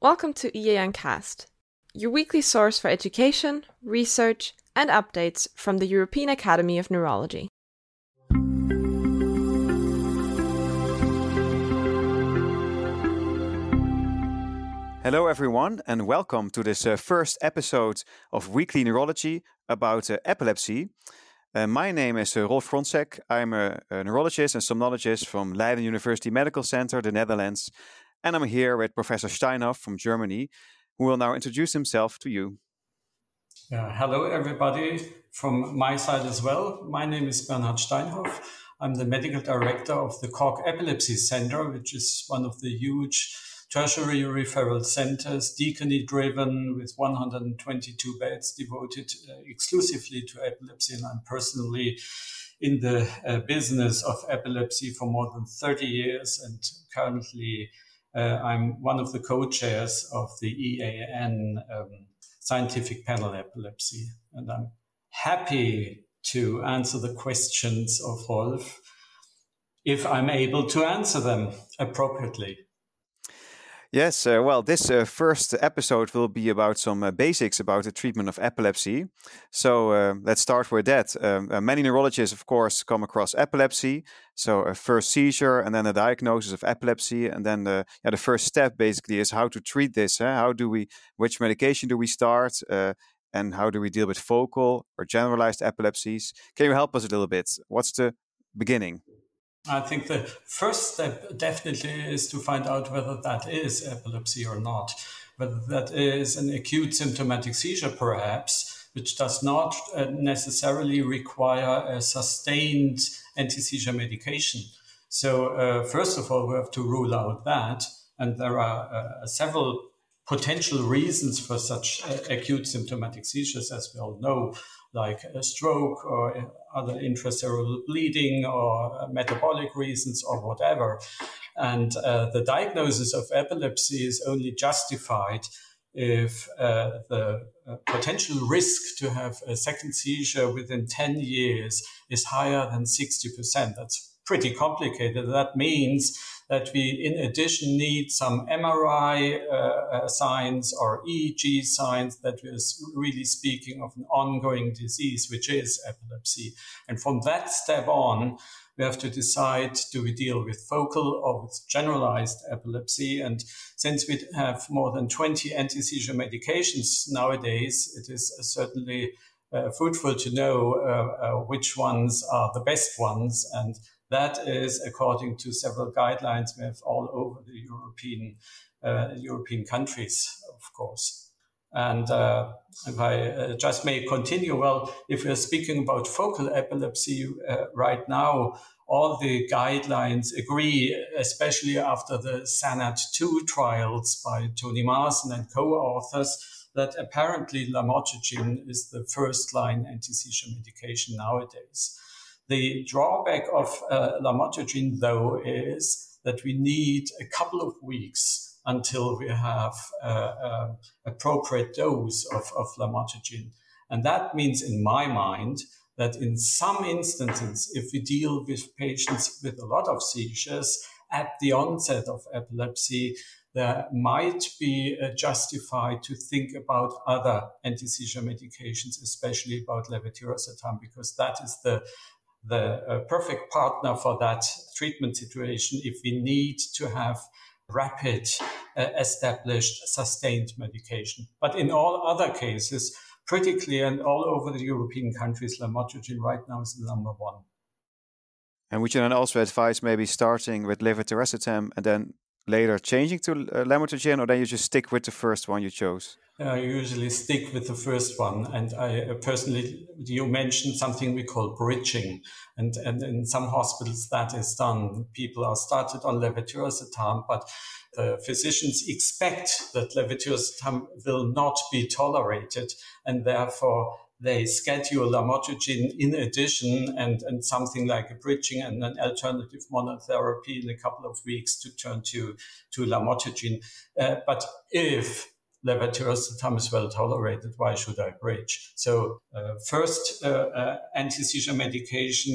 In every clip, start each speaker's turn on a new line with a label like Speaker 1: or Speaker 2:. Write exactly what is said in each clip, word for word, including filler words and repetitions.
Speaker 1: Welcome to E A N Cast, your weekly source for education, research, and updates from the European Academy of Neurology.
Speaker 2: Hello everyone, and welcome to this uh, first episode of Weekly Neurology about uh, epilepsy. Uh, my name is uh, Rolf Fronsek. I'm a, a neurologist and somnologist from Leiden University Medical Center, the Netherlands. And I'm here with Professor Steinhoff from Germany, who will now introduce himself to you.
Speaker 3: Uh, hello, everybody, from my side as well. My name is Bernhard Steinhoff. I'm the medical director of the Cork Epilepsy Center, which is one of the huge tertiary referral centers, deaconry-driven, with one hundred twenty-two beds devoted uh, exclusively to epilepsy. And I'm personally in the uh, business of epilepsy for more than thirty years, and currently Uh, I'm one of the co-chairs of the E A N um, Scientific Panel Epilepsy, and I'm happy to answer the questions of Rolf if I'm able to answer them appropriately.
Speaker 2: Yes, uh, well, this uh, first episode will be about some uh, basics about the treatment of epilepsy. So uh, let's start with that. Um, uh, many neurologists, of course, come across epilepsy. So a first seizure and then a diagnosis of epilepsy. And then the, yeah, the first step basically is how to treat this. Huh? How do we, which medication do we start? Uh, and how do we deal with focal or generalized epilepsies? Can you help us a little bit? What's the beginning?
Speaker 3: I think the first step definitely is to find out whether that is epilepsy or not, whether that is an acute symptomatic seizure, perhaps, which does not uh, necessarily require a sustained anti-seizure medication. So uh, first of all, we have to rule out that, and there are uh, several potential reasons for such uh, acute symptomatic seizures, as we all know, like a stroke or other intracerebral bleeding or metabolic reasons or whatever. And uh, the diagnosis of epilepsy is only justified if uh, the uh, potential risk to have a second seizure within ten years is higher than sixty percent. That's pretty complicated. That means that we, in addition, need some M R I uh, signs or E E G signs that we're really speaking of an ongoing disease, which is epilepsy. And from that step on, we have to decide, do we deal with focal or with generalized epilepsy? And since we have more than twenty anti-seizure medications nowadays, it is certainly uh, fruitful to know uh, uh, which ones are the best ones. And that is according to several guidelines we have all over the European uh, European countries, of course. And uh, if I uh, just may continue, well, if we're speaking about focal epilepsy uh, right now, all the guidelines agree, especially after the SANAT two trials by Tony Maassen and co-authors, that apparently lamotrigine is the first-line anti-seizure medication nowadays. The drawback of uh, lamotrigine, though, is that we need a couple of weeks until we have uh, uh, appropriate dose of, of lamotrigine. And that means, in my mind, that in some instances, if we deal with patients with a lot of seizures at the onset of epilepsy, there might be uh, justified to think about other anti-seizure medications, especially about levetiracetam, because that is the the uh, perfect partner for that treatment situation if we need to have rapid, uh, established, sustained medication. But in all other cases, pretty clear, and all over the European countries, lamotrigine right now is the number one.
Speaker 2: And would you then also advise maybe starting with levetiracetam and then later changing to uh, lamotrigine, or then you just stick with the first one you chose?
Speaker 3: I usually stick with the first one. And I uh, personally, you mentioned something we call bridging. And, and in some hospitals that is done. People are started on levetiracetam, but the physicians expect that levetiracetam will not be tolerated. And therefore, they schedule lamotrigine in addition and, and something like a bridging and an alternative monotherapy in a couple of weeks to turn to, to lamotrigine. Uh, but if levetiracetam is well tolerated, why should I bridge? So uh, first uh, uh, anti-seizure medication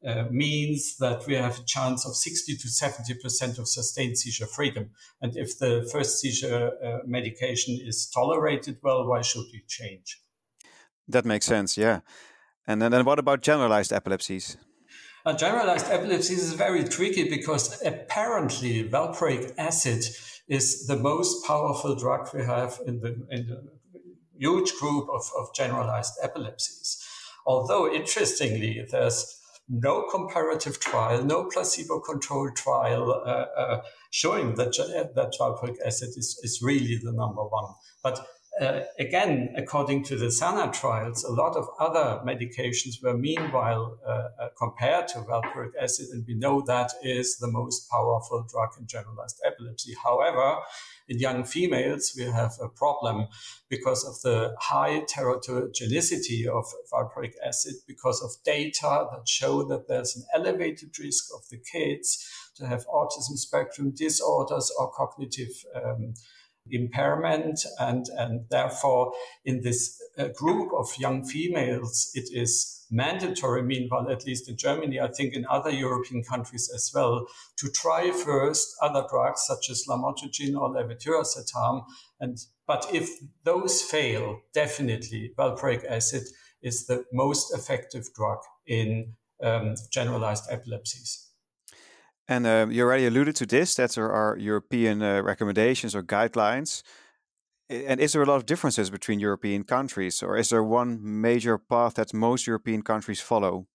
Speaker 3: uh, means that we have a chance of sixty to seventy percent of sustained seizure freedom. And if the first seizure uh, medication is tolerated well, why should we change?
Speaker 2: That makes sense, yeah. And then, then what about generalized epilepsies?
Speaker 3: Uh, generalized epilepsy is very tricky because apparently valproic acid is the most powerful drug we have in the, in the huge group of, of generalized epilepsies. Although, interestingly, there's no comparative trial, no placebo-controlled trial uh, uh, showing that, that valproic acid is, is really the number one. But uh, again, according to the SANA trials, a lot of other medications were meanwhile uh, uh, compared to valproic acid, and we know that is the most powerful drug in generalized epilepsy. However, in young females, we have a problem because of the high teratogenicity of valproic acid, because of data that show that there's an elevated risk of the kids to have autism spectrum disorders or cognitive um, impairment. And, and therefore, in this uh, group of young females, it is mandatory, meanwhile, at least in Germany, I think in other European countries as well, to try first other drugs such as lamotrigine or levetiracetam. And but if those fail, definitely valproic acid is the most effective drug in um, generalized epilepsies.
Speaker 2: And uh, you already alluded to this, that there are European uh, recommendations or guidelines. And is there a lot of differences between European countries, or is there one major path that most European countries follow?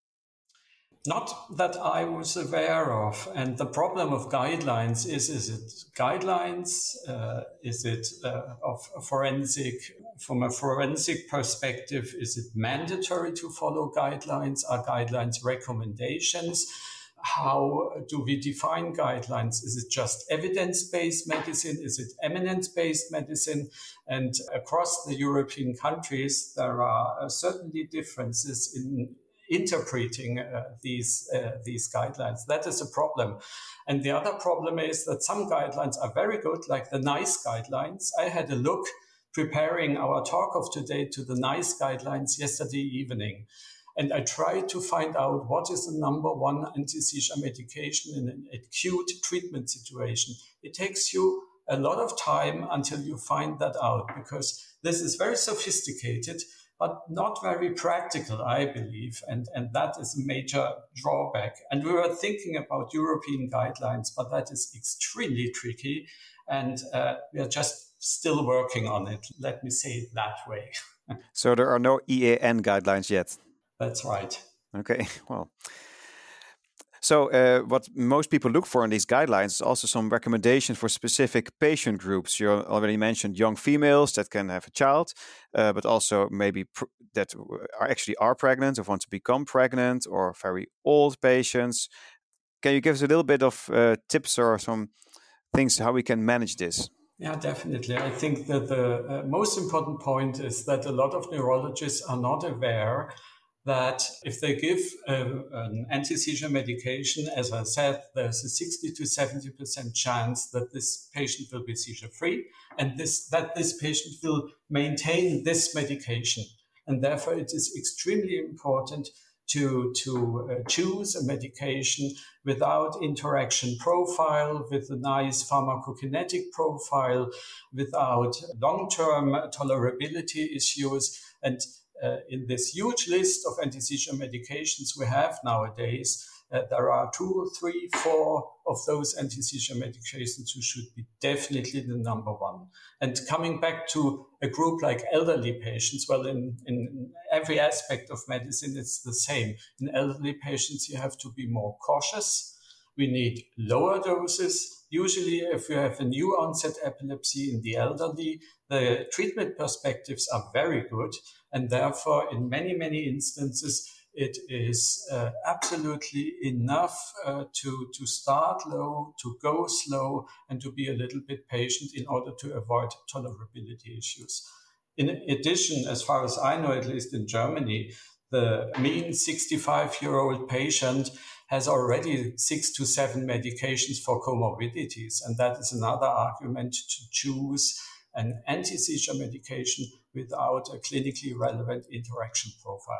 Speaker 3: Not that I was aware of. And the problem of guidelines is, is it guidelines? Uh, is it uh, of forensic, from a forensic perspective, is it mandatory to follow guidelines? Are guidelines recommendations? How do we define guidelines? Is it just evidence-based medicine? Is it eminence-based medicine? And across the European countries, there are uh, certainly differences in interpreting uh, these uh, these guidelines. That is a problem. And the other problem is that some guidelines are very good, like the NICE guidelines. I had a look preparing our talk of today to the NICE guidelines yesterday evening. And I tried to find out what is the number one anti-seizure medication in an acute treatment situation. It takes you a lot of time until you find that out, because this is very sophisticated, but not very practical, I believe. And, and that is a major drawback. And we were thinking about European guidelines, but that is extremely tricky. And uh, we are just still working on it. Let me say it that way.
Speaker 2: So there are no E A N guidelines yet?
Speaker 3: That's right.
Speaker 2: Okay, well. So uh, what most people look for in these guidelines is also some recommendations for specific patient groups. You already mentioned young females that can have a child, uh, but also maybe pr- that are actually are pregnant or want to become pregnant, or very old patients. Can you give us a little bit of uh, tips or some things how we can manage this?
Speaker 3: Yeah, definitely. I think that the uh, most important point is that a lot of neurologists are not aware that if they give uh, an anti-seizure medication, as I said, there's a sixty to seventy percent chance that this patient will be seizure-free, and this that this patient will maintain this medication. And therefore, it is extremely important to, to uh, choose a medication without interaction profile, with a nice pharmacokinetic profile, without long-term tolerability issues. And Uh, in this huge list of anti-seizure medications we have nowadays, uh, there are two, three, four of those anti-seizure medications who should be definitely the number one. And coming back to a group like elderly patients, well, in, in every aspect of medicine, it's the same. In elderly patients, you have to be more cautious. We need lower doses. Usually, if you have a new onset epilepsy in the elderly, the treatment perspectives are very good. And therefore, in many, many instances, it is uh, absolutely enough uh, to, to start low, to go slow, and to be a little bit patient in order to avoid tolerability issues. In addition, as far as I know, at least in Germany, the mean sixty-five-year-old patient has already six to seven medications for comorbidities. And that is another argument to choose an anti-seizure medication without a clinically relevant interaction profile.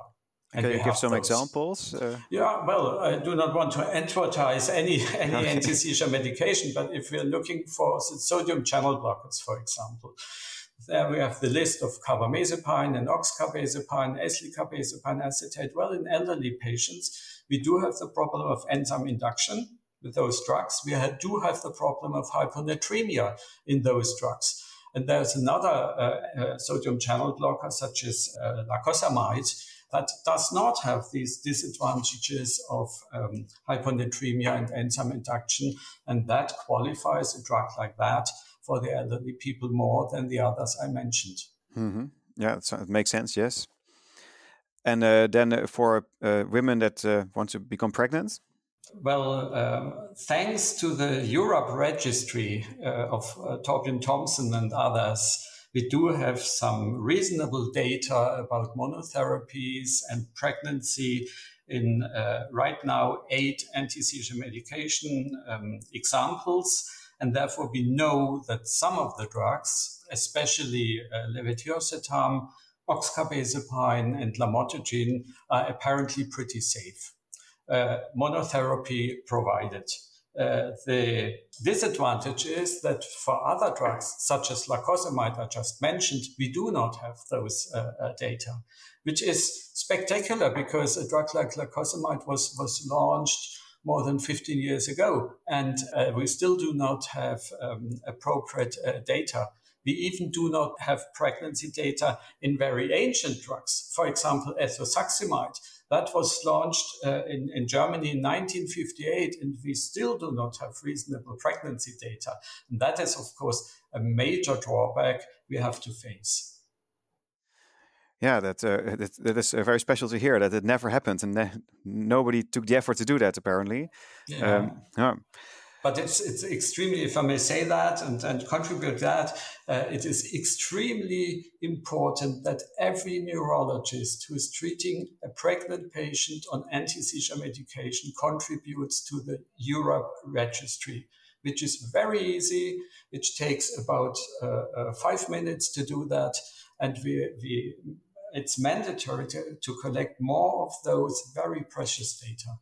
Speaker 3: And
Speaker 2: Can you give some
Speaker 3: those.
Speaker 2: examples? Uh...
Speaker 3: Yeah, well, I do not want to advertise any, any okay. anti-seizure medication, but if we're looking for sodium channel blockers, for example, there we have the list of carbamazepine and oxcarbazepine, eslicarbazepine acetate. Well, in elderly patients, we do have the problem of enzyme induction with those drugs. We do have the problem of hyponatremia in those drugs. And there's another uh, uh, sodium channel blocker, such as uh, lacosamide, that does not have these disadvantages of um, hyponatremia and enzyme induction. And that qualifies a drug like that for the elderly people more than the others I mentioned.
Speaker 2: Mm-hmm. Yeah, it makes sense, yes. And uh, then for uh, women that uh, want to become pregnant?
Speaker 3: Well, um, thanks to the Europe registry uh, of uh, Torbjörn Thompson and others, we do have some reasonable data about monotherapies and pregnancy in uh, right now eight anti-seizure medication um, examples. And therefore, we know that some of the drugs, especially uh, levetiracetam, oxcarbazepine, and lamotrigine, are apparently pretty safe. Uh, monotherapy provided. Uh, the disadvantage is that for other drugs, such as lacosamide I just mentioned, we do not have those uh, uh, data, which is spectacular because a drug like lacosamide was, was launched more than fifteen years ago, and uh, we still do not have um, appropriate uh, data. We even do not have pregnancy data in very ancient drugs. For example, ethosuximide. That was launched uh, in, in Germany in nineteen fifty-eight, and we still do not have reasonable pregnancy data. And that is, of course, a major drawback we have to face.
Speaker 2: Yeah, that, uh, that, that is uh, very special to hear that it never happened, and ne- nobody took the effort to do that, apparently.
Speaker 3: Yeah.
Speaker 2: Um, yeah.
Speaker 3: But it's it's extremely, if I may say that and, and contribute that, uh, it is extremely important that every neurologist who is treating a pregnant patient on anti-seizure medication contributes to the Europe registry, which is very easy, which takes about uh, uh, five minutes to do that. And we, we it's mandatory to, to collect more of those very precious data.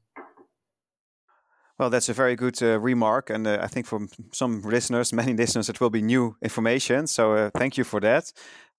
Speaker 2: Well, that's a very good uh, remark. And uh, I think for some listeners, many listeners, it will be new information. So uh, thank you for that.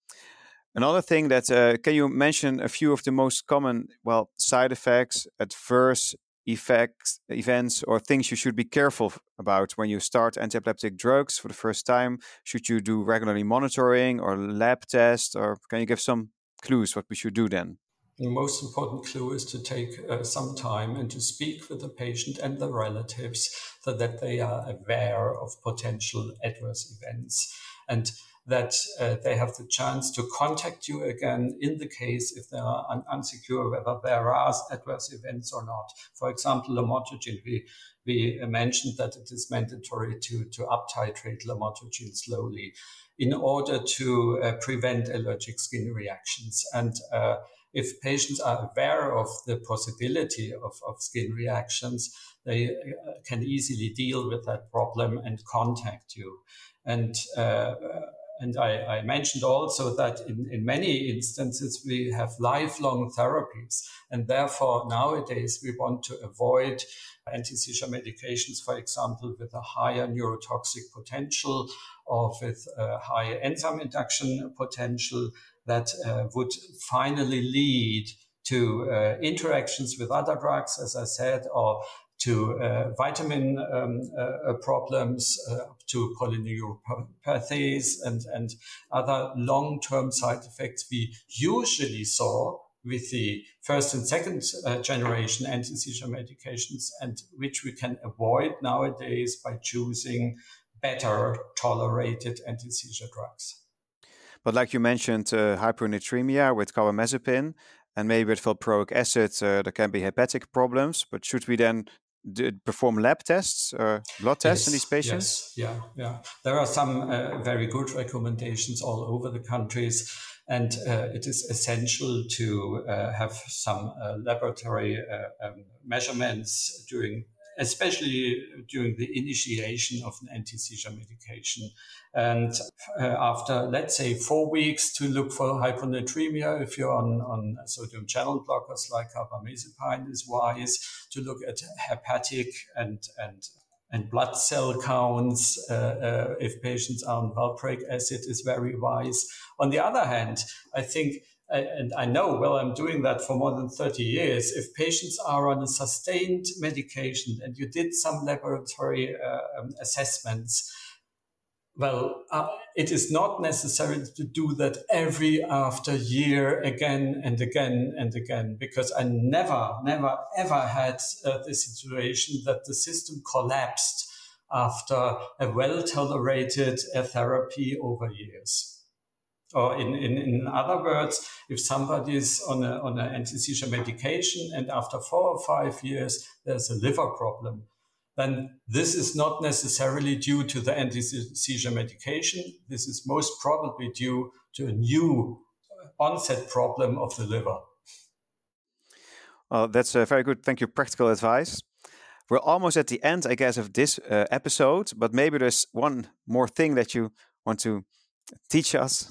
Speaker 2: Another thing that, uh, can you mention a few of the most common, well, side effects, adverse effects, events, or things you should be careful about when you start antiepileptic drugs for the first time? Should you do regularly monitoring or lab tests, or can you give some clues what we should do then?
Speaker 3: The most important clue is to take uh, some time and to speak with the patient and the relatives so that they are aware of potential adverse events and that uh, they have the chance to contact you again in the case if they are un- unsecure whether there are adverse events or not. For example, lamotrigine, we, we mentioned that it is mandatory to, to up-titrate lamotrigine slowly in order to uh, prevent allergic skin reactions. And uh, if patients are aware of the possibility of, of skin reactions, they uh, can easily deal with that problem and contact you. And uh, and I, I mentioned also that in, in many instances we have lifelong therapies, and therefore nowadays we want to avoid anti-seizure medications, for example, with a higher neurotoxic potential or with a higher enzyme induction potential that uh, would finally lead to uh, interactions with other drugs, as I said, or to uh, vitamin um, uh, problems, uh, to polyneuropathies and, and other long-term side effects we usually saw with the first and second uh, generation anti-seizure medications, and which we can avoid nowadays by choosing better tolerated anti-seizure drugs.
Speaker 2: But like you mentioned, uh, hyponatremia with carbamazepine, and maybe with valproic acid, uh, there can be hepatic problems. But should we then do, perform lab tests or blood tests yes, in these patients?
Speaker 3: Yes, yeah, yeah. There are some uh, very good recommendations all over the countries, and uh, it is essential to uh, have some uh, laboratory uh, um, measurements during especially during the initiation of an anti-seizure medication. And uh, after, let's say, four weeks to look for hyponatremia, if you're on, on sodium channel blockers like carbamazepine is wise, to look at hepatic and, and, and blood cell counts, uh, uh, if patients are on valproic acid is very wise. On the other hand, I think and I know, well, I'm doing that for more than thirty years. If patients are on a sustained medication and you did some laboratory uh, um, assessments, well, uh, it is not necessary to do that every after year again and again and again, because I never, never, ever had uh, the situation that the system collapsed after a well-tolerated uh, therapy over years. Or in, in, in other words, if somebody is on a, on an anti-seizure medication and after four or five years there's a liver problem, then this is not necessarily due to the anti-seizure medication. This is most probably due to a new onset problem of the liver.
Speaker 2: Well, that's uh, very good. Thank you. Practical advice. We're almost at the end, I guess, of this uh, episode, but maybe there's one more thing that you want to teach us.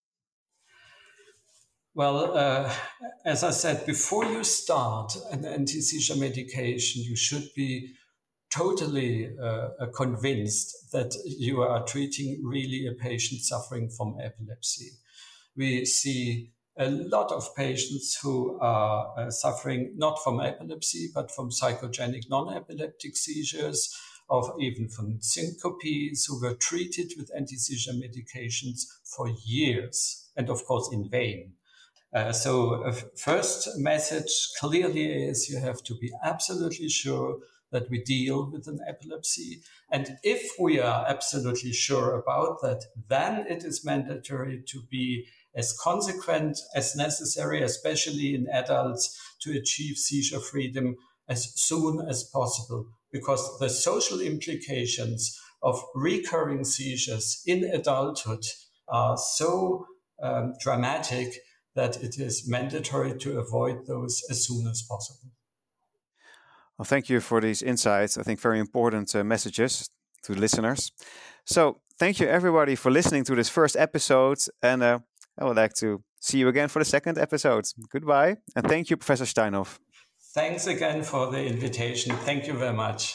Speaker 3: Well, uh, as I said, before you start an anti-seizure medication, you should be totally uh, convinced that you are treating really a patient suffering from epilepsy. We see a lot of patients who are uh, suffering not from epilepsy, but from psychogenic non-epileptic seizures, or even from syncopes, who were treated with anti-seizure medications for years, and of course in vain. Uh, so uh, first message clearly is you have to be absolutely sure that we deal with an epilepsy. And if we are absolutely sure about that, then it is mandatory to be as consequent as necessary, especially in adults, to achieve seizure freedom as soon as possible, because the social implications of recurring seizures in adulthood are so um, dramatic that it is mandatory to avoid those as soon as possible.
Speaker 2: Well, thank you for these insights. I think very important uh, messages to the listeners. So thank you everybody for listening to this first episode. And uh, I would like to see you again for the second episode. Goodbye. And thank you, Professor Steinhoff.
Speaker 3: Thanks again for the invitation. Thank you very much.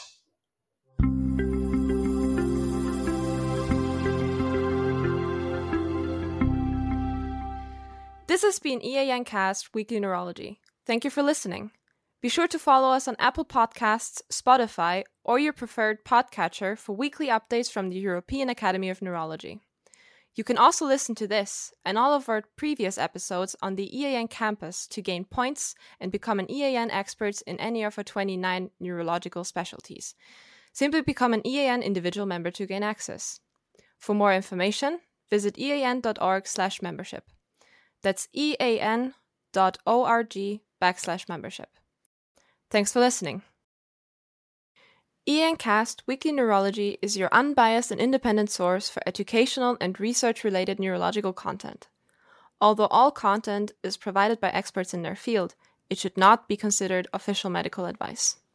Speaker 1: This has been E A N Cast Weekly Neurology. Thank you for listening. Be sure to follow us on Apple Podcasts, Spotify, or your preferred podcatcher for weekly updates from the European Academy of Neurology. You can also listen to this and all of our previous episodes on the E A N campus to gain points and become an E A N expert in any of our twenty-nine neurological specialties. Simply become an E A N individual member to gain access. For more information, visit ean.org slash membership. That's ean.org backslash membership. Thanks for listening. E A N Cast Weekly Neurology is your unbiased and independent source for educational and research-related neurological content. Although all content is provided by experts in their field, it should not be considered official medical advice.